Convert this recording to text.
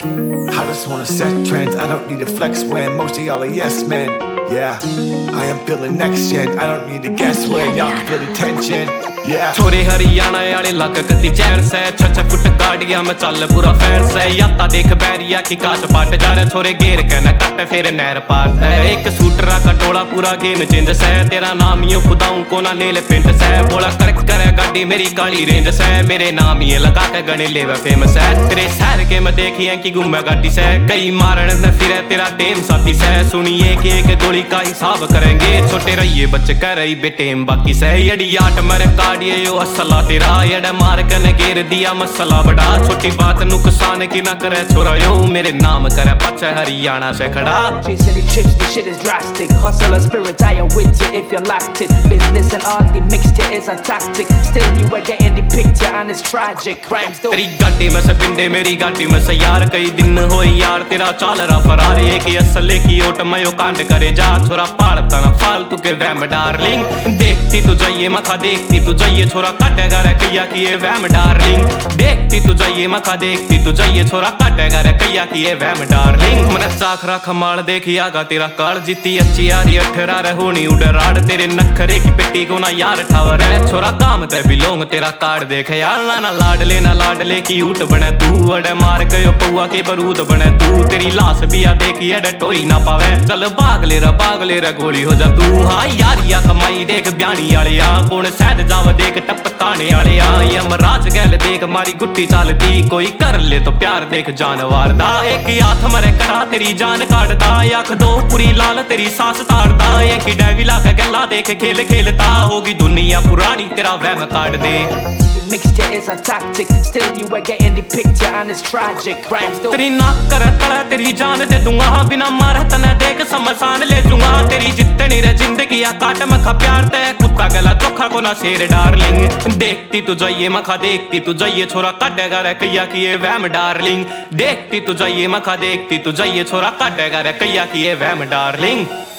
I just wanna set trends. I don't need to flex when most of y'all are yes men. Yeah, I am feeling next gen. I don't need to guess when y'all can feel the tension. Yeah. छोरे हरियाणा वाले luck कती चैन से छछ foot गाड़ियां में चल पूरा fair से याता देख बैरिया की काट पाट जा रहे छोरे गेर के न कट फिर नहर पार है एक सूटरा का टोला पूरा गेम चेंज से तेरा नाम ही खुदाऊं को ना ले पिंड से बोला कर करे गाड़ी मेरी काली रेंज से मेरे नाम ही लगा के गने लेवे फेमस है तेरे शहर के मैं देखी है कि घूमे गाड़ी से कई मारन न फिर तेरा टेम साथी से सुनिए कि एक गोली का हिसाब करेंगे छोटे रहिए बच्चे कर रही बेटेम बाकी से यड़ी आठ मरे काड़िए यो असला तेरा यड़ा मार कने घेर दिया मसला बड़ा छोटी बात नुकसान की ना करे छोरा यो मेरे नाम करे पछे हरियाणा से खड़ा Silly trips, this shit is drastic. Hustler spirit, I am with you if you locked it. Business and art, the mixture is a tactic. Still you are getting the picture and it's tragic. Crimes do. तेरी गाड़ी में से पिंडे मेरी गाड़ी में से यार कई दिन हो यार तेरा चाल रहा फरार एक ही असले की ओट में यो कांड करे जा छोरा पाड़ता ना फालतू के वैम डार्लिंग देखती तू जाइए मखा देखती तू जाइए छोरा काटेगा रे कैया की ये वैम डार्लिंग देखती तू जाइए मखा देखती तू जाइए छोरा काटेगा रे कैया की ये वैम डार्लिंग मन साखरा खमाल देखी आगा तेरा कार जीती अच्छी यारी अठरा होनी उड़राड़ तेरे नखरे की पिट्टी को ना यार ठावर है छोरा काम ते बिलोंग तेरा कार्ड देख यार ना लाडले की ऊट बने तू अड़े मार गयो पौआ के बरूद बने तू तेरी लाश भी आ देखी अड़े टोई ना पावे चल भाग ले रा गोली हो जा तू हाँ यारिया कमाई देख ब्यानी वाले आ कौन सैद जाव देख टपकाने वाले आ यमराज गैल देख मारी गुट्टी चलती कोई कर ले तो प्यार देख जानवर दा एक हाथ मरे करा तेरी जान काटदा आख दो पूरी लाल तेरी सांस तारदा एक ही डैवी ला के गल्ला देख खेल खेलता होगी दुनिया पुरानी तेरा वहम काट दे Mixture is a tactic. Still you are getting the picture and it's tragic. Crimes do. तेरी नाक कर तड़ा तेरी जान दे दूंगा बिना मारा तने देख समसान ले दूंगा तेरी जितनी रे जिंदगी आ काट मखा प्यार ते कुत्ता गला चोखा को ना शेर डार्लिंग देखती तू जाइए मखा देखती तू जाइए छोरा काटेगा रे कैया की ये वहम डार्लिंग देखती तू जाइए मखा देखती तू जाइए छोरा काटेगा रे कैया की ये वहम डार्लिंग